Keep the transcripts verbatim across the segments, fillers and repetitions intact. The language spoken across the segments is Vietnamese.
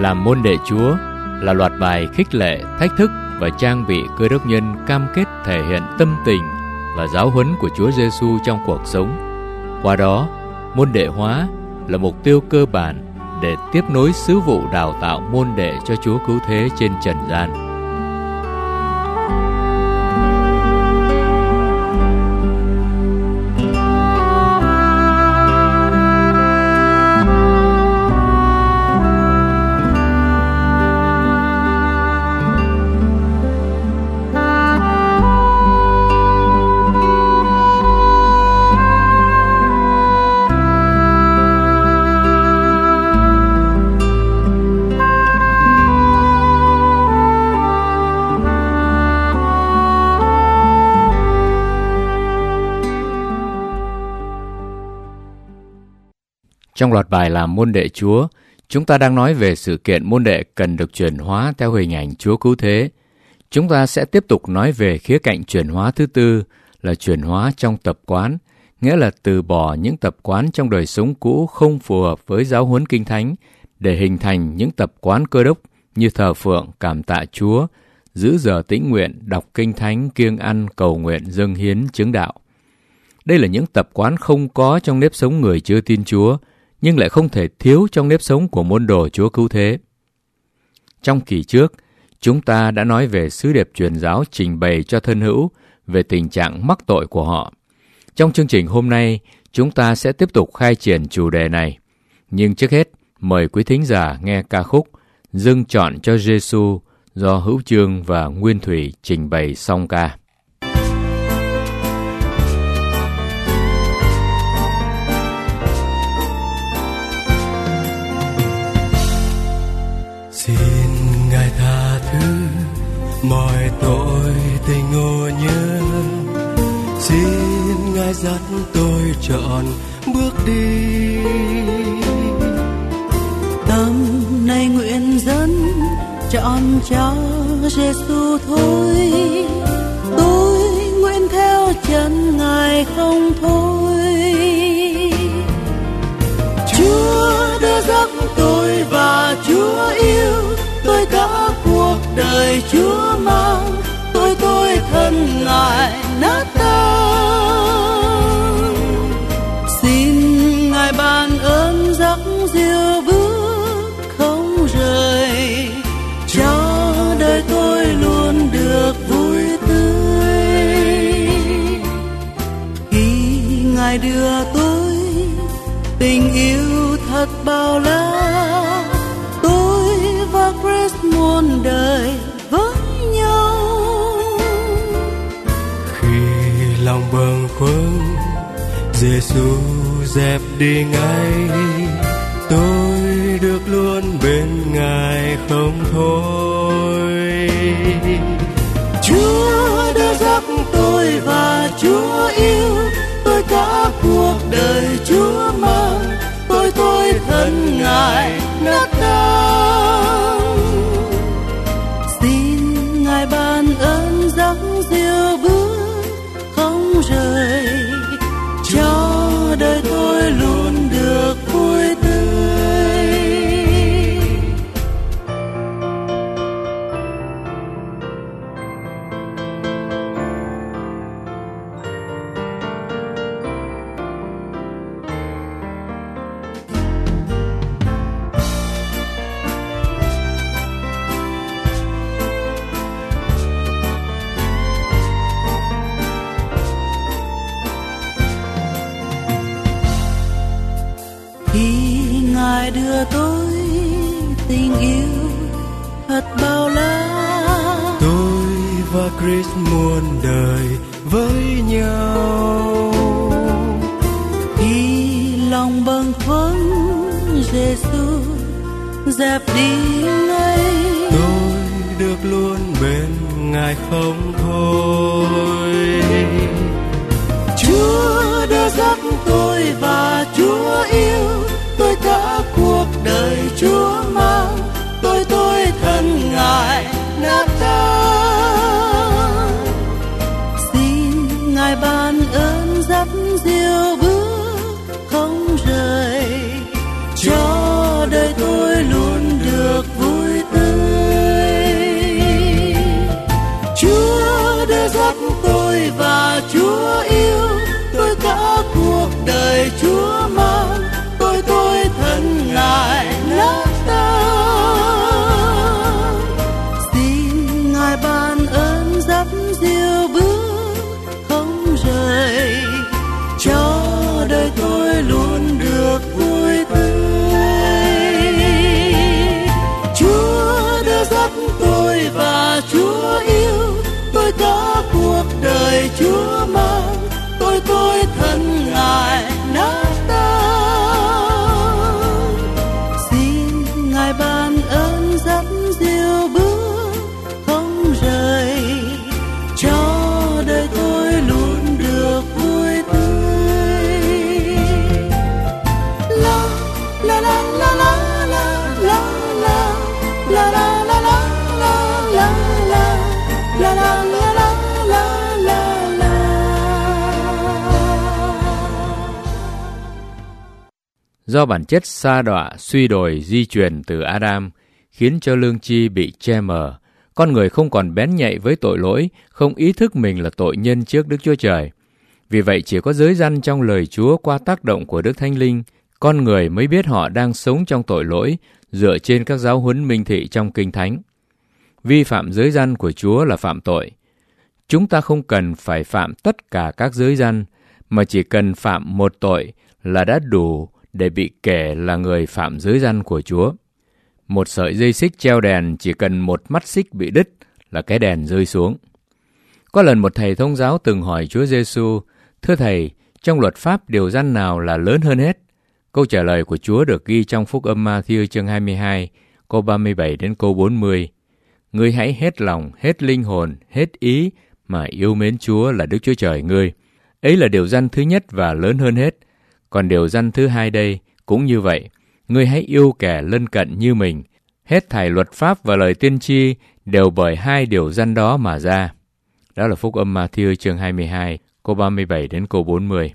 Làm môn đệ Chúa là loạt bài khích lệ, thách thức và trang bị Cơ đốc nhân cam kết thể hiện tâm tình và giáo huấn của Chúa Giêsu trong cuộc sống. Qua đó, môn đệ hóa là mục tiêu cơ bản để tiếp nối sứ vụ đào tạo môn đệ cho Chúa Cứu Thế trên trần gian. Trong loạt bài làm môn đệ Chúa, chúng ta đang nói về sự kiện môn đệ cần được chuyển hóa theo hình ảnh Chúa Cứu Thế. Chúng ta sẽ tiếp tục nói về khía cạnh chuyển hóa thứ tư là chuyển hóa trong tập quán, nghĩa là từ bỏ những tập quán trong đời sống cũ không phù hợp với giáo huấn Kinh Thánh để hình thành những tập quán Cơ đốc như thờ phượng, cảm tạ Chúa, giữ giờ tĩnh nguyện, đọc Kinh Thánh, kiêng ăn, cầu nguyện, dâng hiến, chứng đạo. Đây là những tập quán không có trong nếp sống người chưa tin Chúa, nhưng lại không thể thiếu trong nếp sống của môn đồ Chúa Cứu Thế. Trong kỳ trước, chúng ta đã nói về sứ điệp truyền giáo trình bày cho thân hữu về tình trạng mắc tội của họ. Trong chương trình hôm nay, chúng ta sẽ tiếp tục khai triển chủ đề này. Nhưng trước hết, mời quý thính giả nghe ca khúc Dâng Trọn cho Giêsu do Hữu Chương và Nguyên Thủy trình bày song ca. Xin Ngài tha thứ mọi tội tình ngộ nhớ, xin Ngài dắt tôi trọn bước đi. Tâm này nguyện dẫn trọn cho Giêsu thôi, tôi nguyện theo chân Ngài không thôi. Chúa đã dắt tôi và Chúa yêu tôi, cả cuộc đời Chúa mang tôi, tôi thân Ngài nát tan. Xin Ngài ban ơn dắt dìu bước không rời, cho đời tôi luôn được vui tươi. Khi Ngài đưa tôi tình yêu thật bao la, tôi và Christ muôn đời với nhau. Khi lòng bâng khuâng, Giêsu dẹp đi ngay, tôi được luôn bên Ngài không thôi. Chúa đã dắt tôi và Chúa yêu tôi, cả cuộc đời Chúa mang tôi, tôi thân Ngài nát tan. Xin Ngài ban ơn dắt dìu bước không rời, cho đời tôi luôn được vui tươi. Ngài đưa tôi tình yêu thật bao la, tôi và Christ muôn đời với nhau. Khi lòng bâng khuâng, Giêsu dẹp đi ngay, tôi được luôn bên Ngài không thôi. Chúa đã dắt tôi và Chúa yêu tôi, cả cuộc đời Chúa mang tôi, tôi thân Ngài nát tan. Xin Ngài ban ơn dắt dìu bước không rời, cho đời tôi luôn được vui. Do bản chất sa đọa, suy đồi, di truyền từ Adam, khiến cho lương tri bị che mờ. Con người không còn bén nhạy với tội lỗi, không ý thức mình là tội nhân trước Đức Chúa Trời. Vì vậy chỉ có giới răn trong lời Chúa qua tác động của Đức Thánh Linh, con người mới biết họ đang sống trong tội lỗi, dựa trên các giáo huấn minh thị trong Kinh Thánh. Vi phạm giới răn của Chúa là phạm tội. Chúng ta không cần phải phạm tất cả các giới răn, mà chỉ cần phạm một tội là đã đủ để bị kể là người phạm giới răn của Chúa. Một sợi dây xích treo đèn chỉ cần một mắt xích bị đứt là cái đèn rơi xuống. Có lần một thầy thông giáo từng hỏi Chúa Giêsu: "Thưa Thầy, trong luật pháp điều răn nào là lớn hơn hết?" Câu trả lời của Chúa được ghi trong Phúc âm Ma-thi-ơ chương hai mươi hai, câu ba mươi bảy đến câu bốn mươi. "Ngươi hãy hết lòng, hết linh hồn, hết ý mà yêu mến Chúa là Đức Chúa Trời ngươi." Ấy là điều răn thứ nhất và lớn hơn hết. Còn điều răn thứ hai đây cũng như vậy: "Ngươi hãy yêu kẻ lân cận như mình." Hết thảy luật pháp và lời tiên tri đều bởi hai điều răn đó mà ra. Đó là Phúc âm Ma-thi-ơ chương hai mươi hai, câu ba mươi bảy đến câu bốn mươi.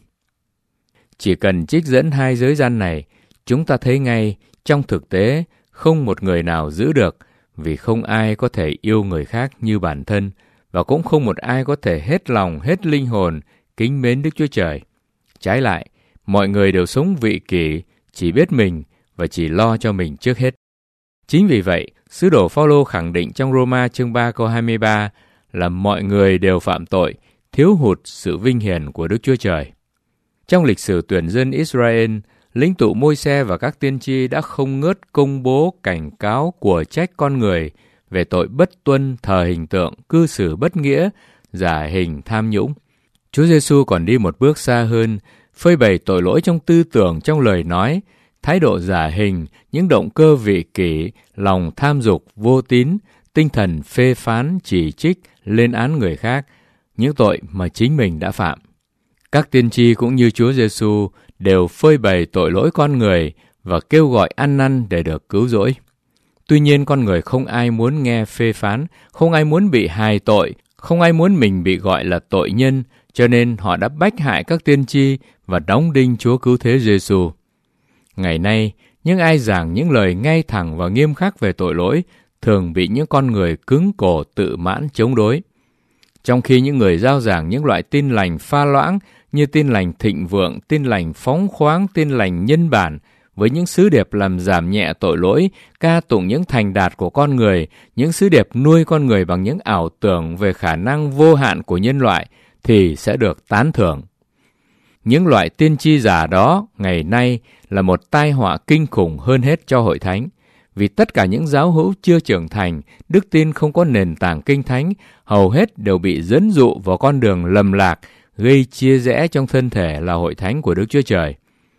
Chỉ cần trích dẫn hai giới răn này, chúng ta thấy ngay trong thực tế không một người nào giữ được, vì không ai có thể yêu người khác như bản thân, và cũng không một ai có thể hết lòng, hết linh hồn kính mến Đức Chúa Trời. Trái lại, mọi người đều sống vị kỷ, chỉ biết mình và chỉ lo cho mình trước hết. Chính vì vậy, sứ đồ Phao-lô khẳng định trong Roma chương ba câu hai mươi ba là mọi người đều phạm tội, thiếu hụt sự vinh hiển của Đức Chúa Trời. Trong lịch sử tuyển dân Israel, lãnh tụ Môi-se và các tiên tri đã không ngớt công bố cảnh cáo của trách con người về tội bất tuân, thờ hình tượng, cư xử bất nghĩa, giả hình, tham nhũng. Chúa Giêsu còn đi một bước xa hơn, phơi bày tội lỗi trong tư tưởng, trong lời nói, thái độ giả hình, những động cơ vị kỷ, lòng tham dục, vô tín, tinh thần phê phán, chỉ trích, lên án người khác, những tội mà chính mình đã phạm. Các tiên tri cũng như Chúa Giêsu đều phơi bày tội lỗi con người và kêu gọi ăn năn để được cứu rỗi. Tuy nhiên con người không ai muốn nghe phê phán, không ai muốn bị hài tội, không ai muốn mình bị gọi là tội nhân, cho nên họ đã bách hại các tiên tri và đóng đinh Chúa Cứu Thế Giêsu. Ngày nay, những ai giảng những lời ngay thẳng và nghiêm khắc về tội lỗi thường bị những con người cứng cổ tự mãn chống đối. Trong khi những người rao giảng những loại tin lành pha loãng như tin lành thịnh vượng, tin lành phóng khoáng, tin lành nhân bản, với những sứ điệp làm giảm nhẹ tội lỗi, ca tụng những thành đạt của con người, những sứ điệp nuôi con người bằng những ảo tưởng về khả năng vô hạn của nhân loại, thì sẽ được tán thưởng. Những loại tiên tri giả đó ngày nay là một tai họa kinh khủng hơn hết cho hội thánh, vì tất cả những giáo hữu chưa trưởng thành, đức tin không có nền tảng kinh thánh, hầu hết đều bị dẫn dụ vào con đường lầm lạc, gây chia rẽ trong thân thể là hội thánh của Đức Chúa Trời.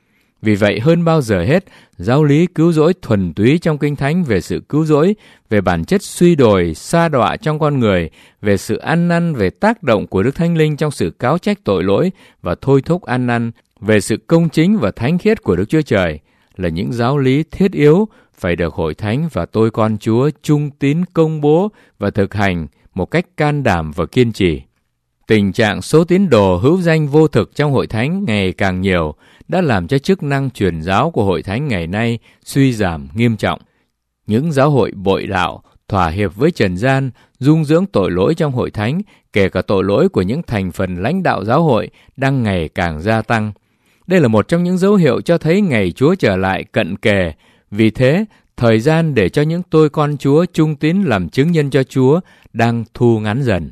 Vì vậy hơn bao giờ hết, giáo lý cứu rỗi thuần túy trong Kinh Thánh về sự cứu rỗi, về bản chất suy đồi, sa đọa trong con người, về sự ăn năn, về tác động của Đức Thánh Linh trong sự cáo trách tội lỗi và thôi thúc ăn năn, về sự công chính và thánh khiết của Đức Chúa Trời, là những giáo lý thiết yếu phải được hội thánh và tôi con Chúa trung tín công bố và thực hành một cách can đảm và kiên trì. Tình trạng số tín đồ hữu danh vô thực trong hội thánh ngày càng nhiều đã làm cho chức năng truyền giáo của hội thánh ngày nay suy giảm nghiêm trọng. Những giáo hội bội đạo, thỏa hiệp với trần gian, dung dưỡng tội lỗi trong hội thánh, kể cả tội lỗi của những thành phần lãnh đạo giáo hội, đang ngày càng gia tăng. Đây là một trong những dấu hiệu cho thấy ngày Chúa trở lại cận kề. Vì thế, thời gian để cho những tôi con Chúa trung tín làm chứng nhân cho Chúa đang thu ngắn dần.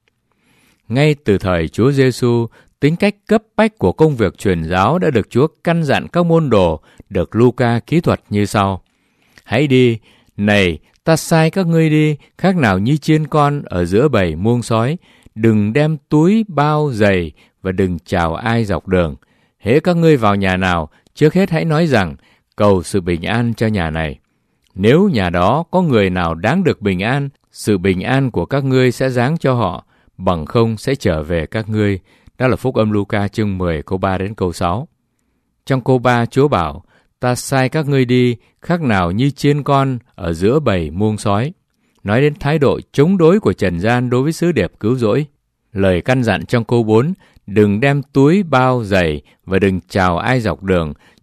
Ngay từ thời Chúa Giêsu, tính cách cấp bách của công việc truyền giáo đã được Chúa căn dặn các môn đồ, được Luca kỹ thuật như sau: Hãy đi, này, ta sai các ngươi đi, khác nào như chiên con ở giữa bầy muông sói. Đừng đem túi, bao, giày và đừng chào ai dọc đường. Hễ các ngươi vào nhà nào, trước hết hãy nói rằng, cầu sự bình an cho nhà này. Nếu nhà đó có người nào đáng được bình an, sự bình an của các ngươi sẽ giáng cho họ, bằng không sẽ trở về các ngươi. Đó là Phúc âm Luca chương mười câu ba đến câu sáu. Trong câu ba, Chúa bảo, ta sai các ngươi đi, khác nào như chiên con ở giữa bầy muông sói. Nói đến thái độ chống đối của trần gian đối với sứ điệp cứu rỗi. Lời căn dặn trong câu bốn, đừng đem túi, bao, giày và đừng chào ai dọc đường,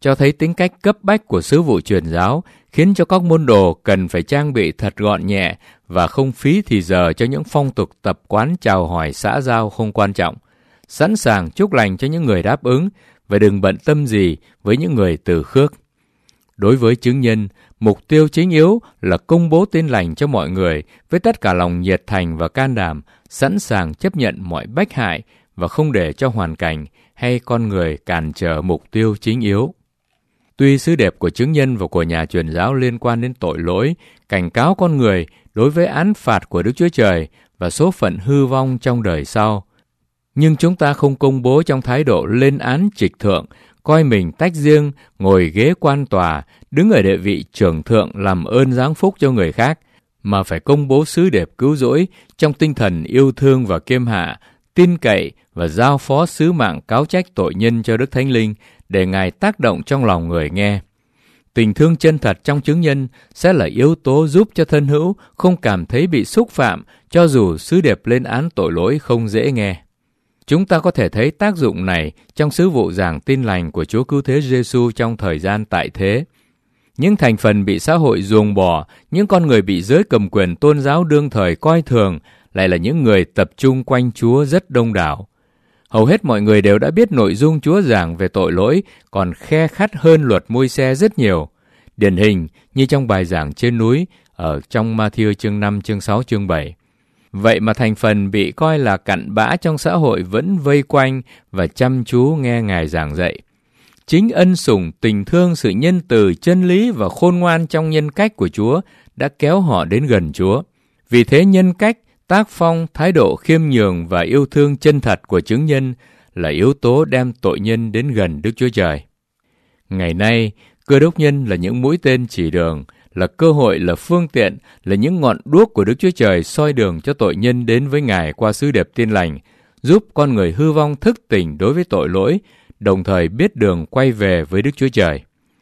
cho thấy tính cách cấp bách của sứ vụ truyền giáo, khiến cho các môn đồ cần phải trang bị thật gọn nhẹ và không phí thì giờ cho những phong tục tập quán chào hỏi xã giao không quan trọng, sẵn sàng chúc lành cho những người đáp ứng và đừng bận tâm gì với những người từ khước. Đối với chứng nhân, mục tiêu chính yếu là công bố tin lành cho mọi người với tất cả lòng nhiệt thành và can đảm, sẵn sàng chấp nhận mọi bách hại và không để cho hoàn cảnh hay con người cản trở mục tiêu chính yếu. Tuy sứ điệp của chứng nhân và của nhà truyền giáo liên quan đến tội lỗi, cảnh cáo con người đối với án phạt của Đức Chúa Trời và số phận hư vong trong đời sau, nhưng chúng ta không công bố trong thái độ lên án trịch thượng, coi mình tách riêng, ngồi ghế quan tòa, đứng ở địa vị trưởng thượng làm ơn giáng phúc cho người khác, mà phải công bố sứ điệp cứu rỗi trong tinh thần yêu thương và kiêm hạ, tin cậy và giao phó sứ mạng cáo trách tội nhân cho Đức Thánh Linh để Ngài tác động trong lòng người nghe. Tình thương chân thật trong chứng nhân sẽ là yếu tố giúp cho thân hữu không cảm thấy bị xúc phạm cho dù sứ điệp lên án tội lỗi không dễ nghe. Chúng ta có thể thấy tác dụng này trong sứ vụ giảng tin lành của Chúa Cứu Thế Giêsu trong thời gian tại thế. Những thành phần bị xã hội ruồng bỏ, những con người bị giới cầm quyền tôn giáo đương thời coi thường, lại là những người tập trung quanh Chúa rất đông đảo. Hầu hết mọi người đều đã biết nội dung Chúa giảng về tội lỗi còn khe khắt hơn luật Môi-se rất nhiều. Điển hình như trong bài giảng trên núi ở trong Ma-thi-ơ chương năm, chương sáu, chương bảy. Vậy mà thành phần bị coi là cặn bã trong xã hội vẫn vây quanh và chăm chú nghe Ngài giảng dạy. Chính ân sủng, tình thương, sự nhân từ, chân lý và khôn ngoan trong nhân cách của Chúa đã kéo họ đến gần Chúa. Vì thế nhân cách, tác phong, thái độ khiêm nhường và yêu thương chân thật của chứng nhân là yếu tố đem tội nhân đến gần Đức Chúa Trời. Ngày nay, Cơ Đốc nhân là những mũi tên chỉ đường, là cơ hội, là phương tiện, là những ngọn đuốc của Đức Chúa Trời soi đường cho tội nhân đến với Ngài qua sứ điệp tin lành, giúp con người hư vong thức tỉnh đối với tội lỗi, đồng thời biết đường quay về với Đức Chúa Trời.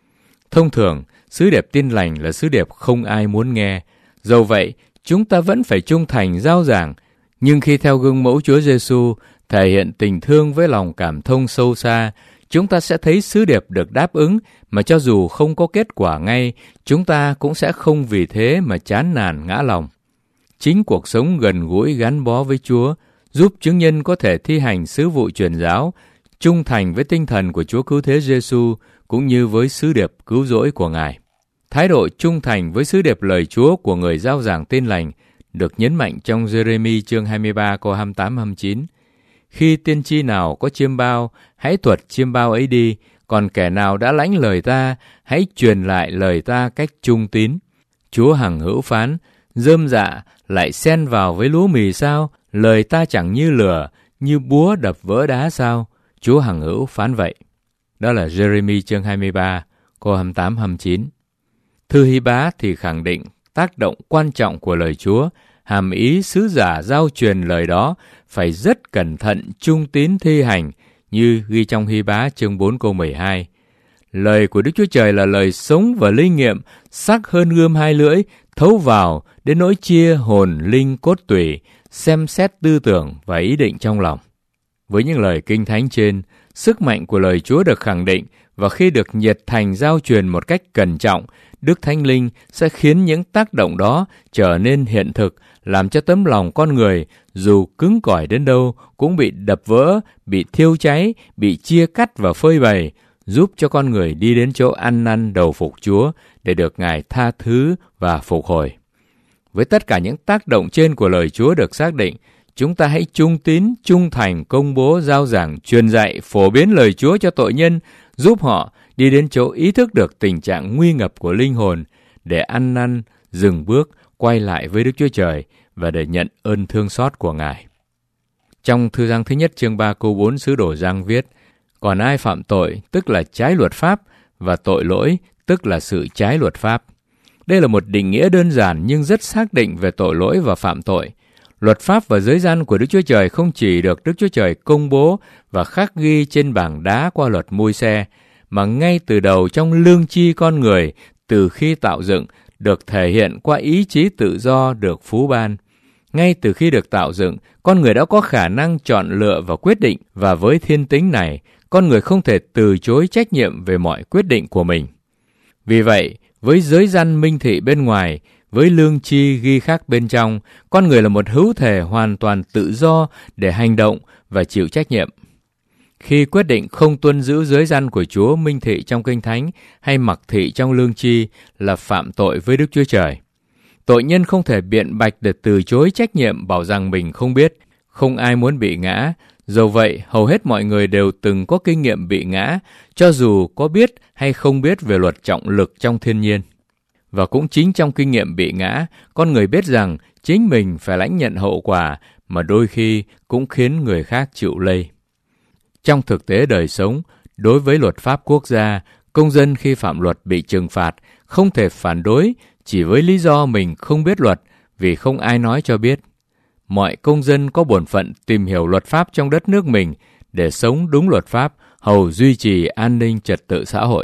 Thông thường, sứ điệp tin lành là sứ điệp không ai muốn nghe. Dẫu vậy, chúng ta vẫn phải trung thành rao giảng, nhưng khi theo gương mẫu Chúa Giêsu thể hiện tình thương với lòng cảm thông sâu xa, chúng ta sẽ thấy sứ điệp được đáp ứng, mà cho dù không có kết quả ngay, chúng ta cũng sẽ không vì thế mà chán nản ngã lòng. Chính cuộc sống gần gũi gắn bó với Chúa giúp chứng nhân có thể thi hành sứ vụ truyền giáo, trung thành với tinh thần của Chúa Cứu Thế Giêsu cũng như với sứ điệp cứu rỗi của Ngài. Thái độ trung thành với sứ điệp lời Chúa của người rao giảng tin lành được nhấn mạnh trong Giê-rê-mi chương hai mươi ba câu hai mươi tám hai mươi chín. Khi tiên tri nào có chiêm bao, hãy thuật chiêm bao ấy đi, còn kẻ nào đã lãnh lời ta, hãy truyền lại lời ta cách trung tín. Chúa hằng hữu phán, rơm dạ lại xen vào với lúa mì sao? Lời ta chẳng như lửa, như búa đập vỡ đá sao? Chúa hằng hữu phán vậy. Đó là Giê-rê-mi chương hai mươi ba, câu hai mươi tám hai mươi chín. Thư Hy-bá thì khẳng định tác động quan trọng của lời Chúa, hàm ý sứ giả giao truyền lời đó phải rất cẩn thận, trung tín thi hành, như ghi trong Hy-bá chương bốn câu mười hai. Lời của Đức Chúa Trời là lời sống và linh nghiệm, sắc hơn gươm hai lưỡi, thấu vào đến nỗi chia hồn linh cốt tủy, xem xét tư tưởng và ý định trong lòng. Với những lời kinh thánh trên, sức mạnh của lời Chúa được khẳng định, và khi được nhiệt thành giao truyền một cách cẩn trọng, Đức Thánh Linh sẽ khiến những tác động đó trở nên hiện thực, làm cho tấm lòng con người dù cứng cỏi đến đâu cũng bị đập vỡ, bị thiêu cháy, bị chia cắt và phơi bày, giúp cho con người đi đến chỗ ăn năn đầu phục Chúa để được Ngài tha thứ và phục hồi. Với tất cả những tác động trên của lời Chúa được xác định, chúng ta hãy trung tín, trung thành công bố, rao giảng, truyền dạy, phổ biến lời Chúa cho tội nhân, giúp họ đi đến chỗ ý thức được tình trạng nguy ngập của linh hồn để ăn năn, dừng bước, quay lại với Đức Chúa Trời và để nhận ơn thương xót của Ngài. Trong thư Giăng thứ nhất chương ba câu bốn, sứ đồ Giăng viết: Còn ai phạm tội, tức là trái luật pháp, và tội lỗi, tức là sự trái luật pháp. Đây là một định nghĩa đơn giản nhưng rất xác định về tội lỗi và phạm tội. Luật pháp và giới gian của Đức Chúa Trời không chỉ được Đức Chúa Trời công bố và khắc ghi trên bảng đá qua luật Môi-se, mà ngay từ đầu trong lương tri con người, từ khi tạo dựng, được thể hiện qua ý chí tự do được phú ban. Ngay từ khi được tạo dựng, con người đã có khả năng chọn lựa và quyết định, và với thiên tính này, con người không thể từ chối trách nhiệm về mọi quyết định của mình. Vì vậy, với giới răn minh thị bên ngoài, với lương tri ghi khắc bên trong, con người là một hữu thể hoàn toàn tự do để hành động và chịu trách nhiệm. Khi quyết định không tuân giữ giới răn của Chúa minh thị trong Kinh Thánh hay mặc thị trong lương tri là phạm tội với Đức Chúa Trời. Tội nhân không thể biện bạch để từ chối trách nhiệm bảo rằng mình không biết, không ai muốn bị ngã. Dẫu vậy, hầu hết mọi người đều từng có kinh nghiệm bị ngã, cho dù có biết hay không biết về luật trọng lực trong thiên nhiên. Và cũng chính trong kinh nghiệm bị ngã, con người biết rằng chính mình phải lãnh nhận hậu quả mà đôi khi cũng khiến người khác chịu lây. Trong thực tế đời sống, đối với luật pháp quốc gia, công dân khi phạm luật bị trừng phạt không thể phản đối chỉ với lý do mình không biết luật vì không ai nói cho biết. Mọi công dân có bổn phận tìm hiểu luật pháp trong đất nước mình để sống đúng luật pháp, hầu duy trì an ninh trật tự xã hội.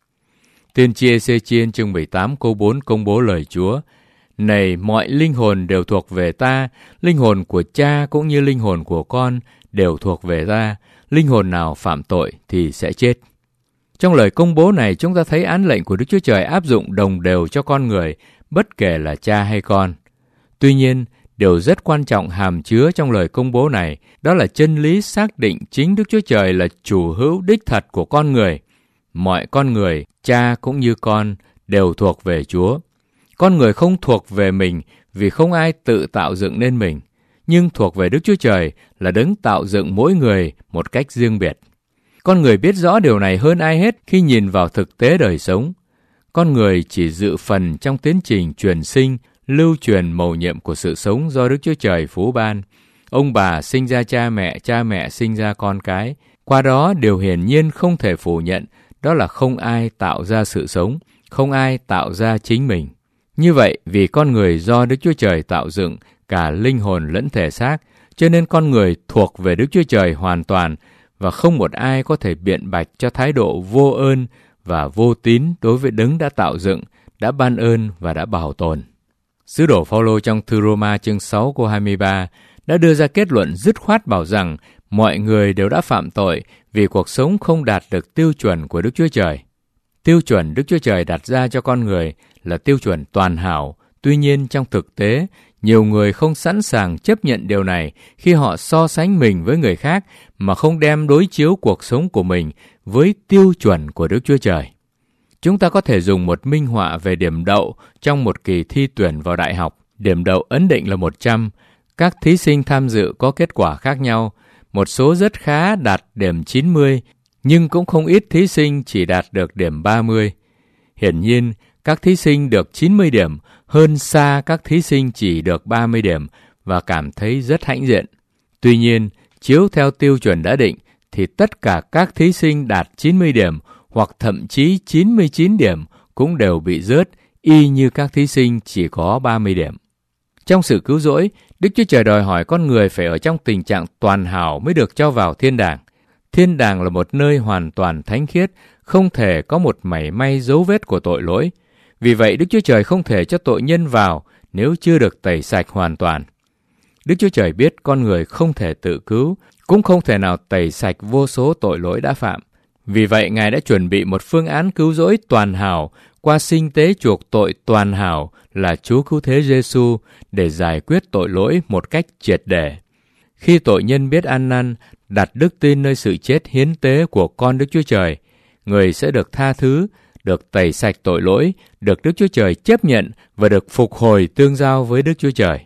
Tiên tri Ê-xê-chiên chương mười tám câu bốn công bố lời Chúa: Này, mọi linh hồn đều thuộc về ta, linh hồn của cha cũng như linh hồn của con đều thuộc về ta, linh hồn nào phạm tội thì sẽ chết. Trong lời công bố này, chúng ta thấy án lệnh của Đức Chúa Trời áp dụng đồng đều cho con người, bất kể là cha hay con. Tuy nhiên, điều rất quan trọng hàm chứa trong lời công bố này, đó là chân lý xác định chính Đức Chúa Trời là chủ hữu đích thật của con người. Mọi con người, cha cũng như con, đều thuộc về Chúa. Con người không thuộc về mình vì không ai tự tạo dựng nên mình, nhưng thuộc về Đức Chúa Trời là đấng tạo dựng mỗi người một cách riêng biệt. Con người biết rõ điều này hơn ai hết khi nhìn vào thực tế đời sống. Con người chỉ dự phần trong tiến trình truyền sinh, lưu truyền mầu nhiệm của sự sống do Đức Chúa Trời phú ban. Ông bà sinh ra cha mẹ, cha mẹ sinh ra con cái. Qua đó, điều hiển nhiên không thể phủ nhận, đó là không ai tạo ra sự sống, không ai tạo ra chính mình. Như vậy, vì con người do Đức Chúa Trời tạo dựng, cả linh hồn lẫn thể xác, cho nên con người thuộc về Đức Chúa Trời hoàn toàn, và không một ai có thể biện bạch cho thái độ vô ơn và vô tín đối với đấng đã tạo dựng, đã ban ơn và đã bảo tồn. Sứ đồ Phao-lô trong thư Rô-ma chương sáu câu hai mươi ba đã đưa ra kết luận dứt khoát bảo rằng mọi người đều đã phạm tội vì cuộc sống không đạt được tiêu chuẩn của Đức Chúa Trời. Tiêu chuẩn Đức Chúa Trời đặt ra cho con người là tiêu chuẩn toàn hảo. Tuy nhiên trong thực tế, nhiều người không sẵn sàng chấp nhận điều này khi họ so sánh mình với người khác mà không đem đối chiếu cuộc sống của mình với tiêu chuẩn của Đức Chúa Trời. Chúng ta có thể dùng một minh họa về điểm đậu trong một kỳ thi tuyển vào đại học. Điểm đậu ấn định là một trăm. Các thí sinh tham dự có kết quả khác nhau. Một số rất khá đạt điểm chín mươi, nhưng cũng không ít thí sinh chỉ đạt được điểm ba mươi. Hiển nhiên, các thí sinh được chín mươi điểm hơn xa các thí sinh chỉ được ba mươi điểm và cảm thấy rất hãnh diện. Tuy nhiên, chiếu theo tiêu chuẩn đã định thì tất cả các thí sinh đạt chín mươi điểm hoặc thậm chí chín mươi chín điểm cũng đều bị rớt, y như các thí sinh chỉ có ba mươi điểm. Trong sự cứu rỗi, Đức Chúa Trời đòi hỏi con người phải ở trong tình trạng toàn hảo mới được cho vào thiên đàng. Thiên đàng là một nơi hoàn toàn thánh khiết, không thể có một mảy may dấu vết của tội lỗi. Vì vậy, Đức Chúa Trời không thể cho tội nhân vào nếu chưa được tẩy sạch hoàn toàn. Đức Chúa Trời biết con người không thể tự cứu, cũng không thể nào tẩy sạch vô số tội lỗi đã phạm. Vì vậy, Ngài đã chuẩn bị một phương án cứu rỗi toàn hảo qua sinh tế chuộc tội toàn hảo là Chúa Cứu Thế Giê-xu để giải quyết tội lỗi một cách triệt để. Khi tội nhân biết ăn năn, đặt đức tin nơi sự chết hiến tế của con Đức Chúa Trời, người sẽ được tha thứ, được tẩy sạch tội lỗi, được Đức Chúa Trời chấp nhận và được phục hồi tương giao với Đức Chúa Trời.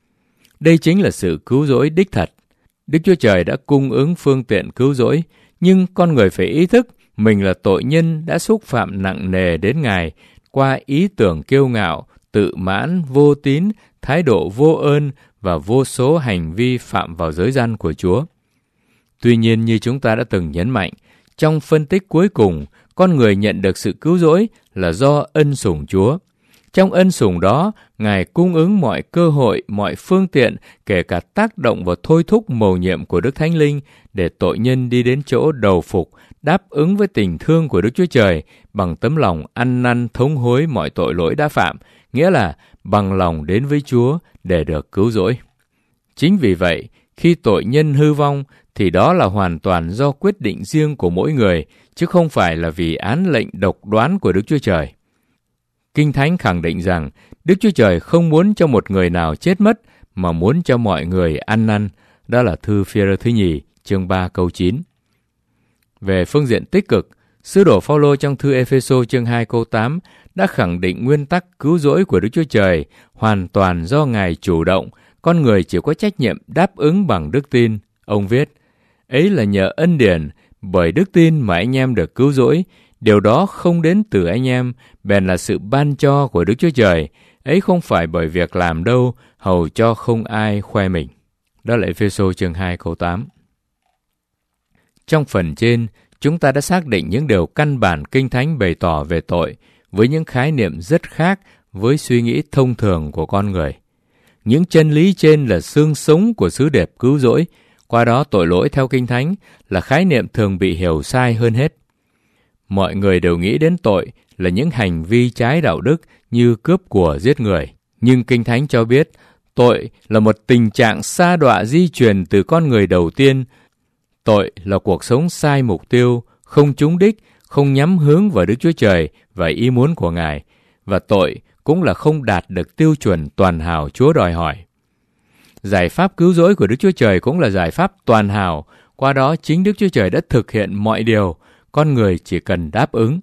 Đây chính là sự cứu rỗi đích thật. Đức Chúa Trời đã cung ứng phương tiện cứu rỗi, nhưng con người phải ý thức mình là tội nhân đã xúc phạm nặng nề đến Ngài qua ý tưởng kiêu ngạo, tự mãn, vô tín, thái độ vô ơn và vô số hành vi phạm vào giới răn của Chúa. Tuy nhiên, như chúng ta đã từng nhấn mạnh, trong phân tích cuối cùng, con người nhận được sự cứu rỗi là do ân sủng Chúa. Trong ân sủng đó, Ngài cung ứng mọi cơ hội, mọi phương tiện, kể cả tác động và thôi thúc mầu nhiệm của Đức Thánh Linh để tội nhân đi đến chỗ đầu phục, đáp ứng với tình thương của Đức Chúa Trời bằng tấm lòng ăn năn thống hối mọi tội lỗi đã phạm, nghĩa là bằng lòng đến với Chúa để được cứu rỗi. Chính vì vậy, Khi tội nhân hư vong thì đó là hoàn toàn do quyết định riêng của mỗi người, chứ không phải là vì án lệnh độc đoán của Đức Chúa Trời. Kinh Thánh khẳng định rằng Đức Chúa Trời không muốn cho một người nào chết mất, mà muốn cho mọi người ăn năn. Đó là thư Phi-e-rơ thứ nhì, chương ba câu chín. Về phương diện tích cực, sứ đồ Phao-lô trong thư Ê-phê-sô chương hai câu tám đã khẳng định nguyên tắc cứu rỗi của Đức Chúa Trời hoàn toàn do Ngài chủ động, con người chỉ có trách nhiệm đáp ứng bằng đức tin. Ông viết, ấy là nhờ ân điển, bởi đức tin mà anh em được cứu rỗi, điều đó không đến từ anh em, bèn là sự ban cho của Đức Chúa Trời, ấy không phải bởi việc làm đâu, hầu cho không ai khoe mình. Đó là Ê-phê-sô chương hai câu tám. Trong phần trên, chúng ta đã xác định những điều căn bản Kinh Thánh bày tỏ về tội, với những khái niệm rất khác với suy nghĩ thông thường của con người. Những chân lý trên là xương sống của sứ điệp cứu rỗi, qua đó tội lỗi theo Kinh Thánh là khái niệm thường bị hiểu sai hơn hết. Mọi người đều nghĩ đến tội là những hành vi trái đạo đức như cướp của, giết người. Nhưng Kinh Thánh cho biết, tội là một tình trạng sa đọa di truyền từ con người đầu tiên. Tội là cuộc sống sai mục tiêu, không trúng đích, không nhắm hướng vào Đức Chúa Trời và ý muốn của Ngài. Và tội cũng là không đạt được tiêu chuẩn toàn hảo Chúa đòi hỏi. Giải pháp cứu rỗi của Đức Chúa Trời cũng là giải pháp toàn hảo. Qua đó chính Đức Chúa Trời đã thực hiện mọi điều, con người chỉ cần đáp ứng.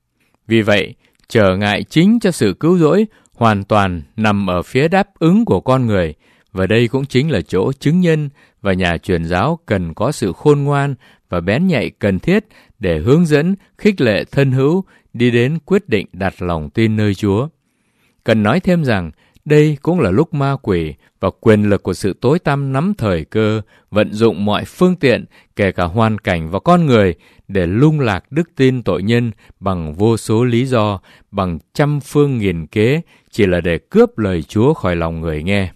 Vì vậy, trở ngại chính cho sự cứu rỗi hoàn toàn nằm ở phía đáp ứng của con người, và đây cũng chính là chỗ chứng nhân và nhà truyền giáo cần có sự khôn ngoan và bén nhạy cần thiết để hướng dẫn, khích lệ thân hữu đi đến quyết định đặt lòng tin nơi Chúa. Cần nói thêm rằng, đây cũng là lúc ma quỷ và quyền lực của sự tối tăm nắm thời cơ, vận dụng mọi phương tiện, kể cả hoàn cảnh và con người, để lung lạc đức tin tội nhân bằng vô số lý do, bằng trăm phương nghìn kế, chỉ là để cướp lời Chúa khỏi lòng người nghe.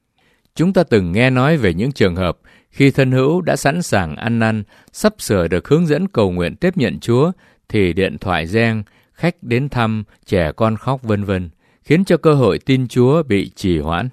Chúng ta từng nghe nói về những trường hợp khi thân hữu đã sẵn sàng ăn năn, sắp sửa được hướng dẫn cầu nguyện tiếp nhận Chúa, thì điện thoại reng, khách đến thăm, trẻ con khóc vân vân, khiến cho cơ hội tin Chúa bị trì hoãn.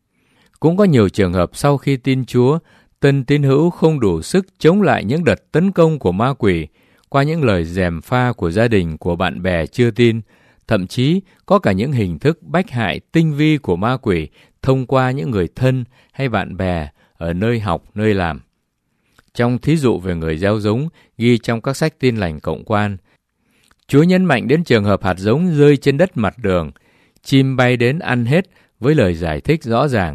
Cũng có nhiều trường hợp sau khi tin Chúa, tân tín hữu không đủ sức chống lại những đợt tấn công của ma quỷ qua những lời gièm pha của gia đình, của bạn bè chưa tin. Thậm chí có cả những hình thức bách hại tinh vi của ma quỷ thông qua những người thân hay bạn bè ở nơi học, nơi làm. Trong thí dụ về người gieo giống ghi trong các sách Tin Lành Cộng quan, Chúa nhấn mạnh đến trường hợp hạt giống rơi trên đất mặt đường, chim bay đến ăn hết với lời giải thích rõ ràng.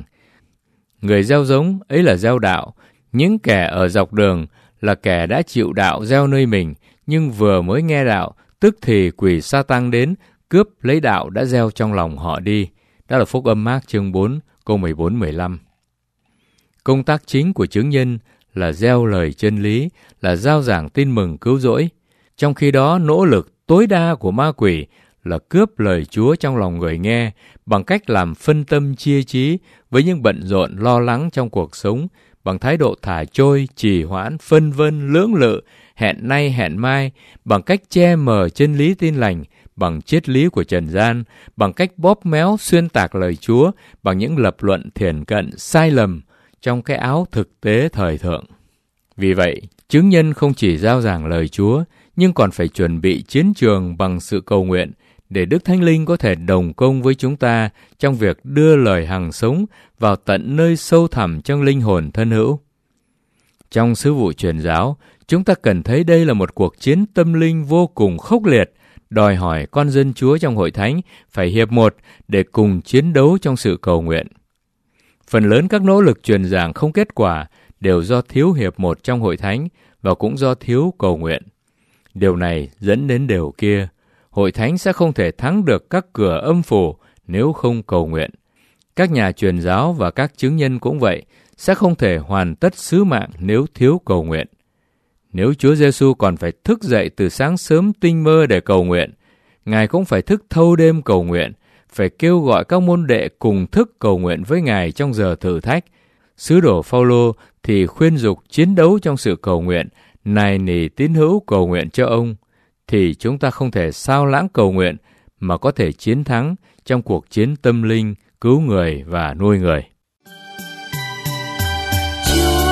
Người gieo giống ấy là gieo đạo, những kẻ ở dọc đường là kẻ đã chịu đạo gieo nơi mình, nhưng vừa mới nghe đạo, tức thì quỷ Sa-tăng đến, cướp lấy đạo đã gieo trong lòng họ đi. Đó là Phúc Âm Mác chương bốn, câu mười bốn mười lăm. Công tác chính của chứng nhân là gieo lời chân lý, là rao giảng tin mừng cứu rỗi. Trong khi đó, nỗ lực tối đa của ma quỷ là cướp lời Chúa trong lòng người nghe bằng cách làm phân tâm chia trí với những bận rộn lo lắng trong cuộc sống, bằng thái độ thả trôi, trì hoãn, phân vân, lưỡng lự, hẹn nay hẹn mai, bằng cách che mờ chân lý tin lành, bằng triết lý của trần gian, bằng cách bóp méo xuyên tạc lời Chúa, bằng những lập luận thiển cận sai lầm trong cái áo thực tế thời thượng. Vì vậy, chứng nhân không chỉ rao giảng lời Chúa, nhưng còn phải chuẩn bị chiến trường bằng sự cầu nguyện, để Đức Thánh Linh có thể đồng công với chúng ta trong việc đưa lời hằng sống vào tận nơi sâu thẳm trong linh hồn thân hữu. Trong sứ vụ truyền giáo, chúng ta cần thấy đây là một cuộc chiến tâm linh vô cùng khốc liệt, đòi hỏi con dân Chúa trong hội thánh phải hiệp một để cùng chiến đấu trong sự cầu nguyện. Phần lớn các nỗ lực truyền giảng không kết quả đều do thiếu hiệp một trong hội thánh và cũng do thiếu cầu nguyện. Điều này dẫn đến điều kia. Hội thánh sẽ không thể thắng được các cửa âm phủ nếu không cầu nguyện. Các nhà truyền giáo và các chứng nhân cũng vậy, sẽ không thể hoàn tất sứ mạng nếu thiếu cầu nguyện. Nếu Chúa Giêsu còn phải thức dậy từ sáng sớm tinh mơ để cầu nguyện, Ngài cũng phải thức thâu đêm cầu nguyện, phải kêu gọi các môn đệ cùng thức cầu nguyện với Ngài trong giờ thử thách. Sứ đồ Phao-lô thì khuyên dục chiến đấu trong sự cầu nguyện, nài nỉ tín hữu cầu nguyện cho ông, thì chúng ta không thể sao lãng cầu nguyện mà có thể chiến thắng trong cuộc chiến tâm linh, cứu người và nuôi người. Chúa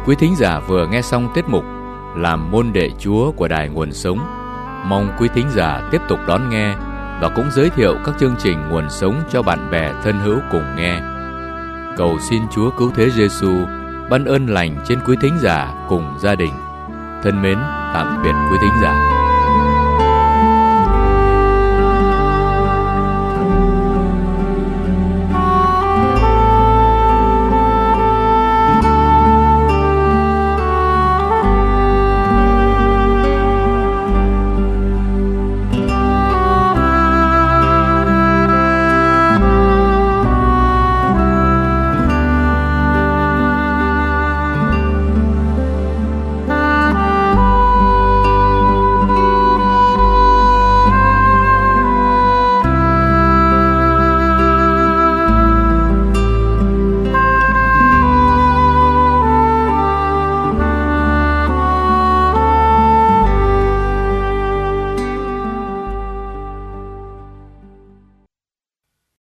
Quý thính giả vừa nghe xong tiết mục Làm môn đệ Chúa của Đài Nguồn Sống. Mong quý thính giả tiếp tục đón nghe và cũng giới thiệu các chương trình Nguồn Sống cho bạn bè thân hữu cùng nghe. Cầu xin Chúa Cứu Thế Giêsu ban ơn lành trên quý thính giả cùng gia đình. Thân mến, tạm biệt quý thính giả.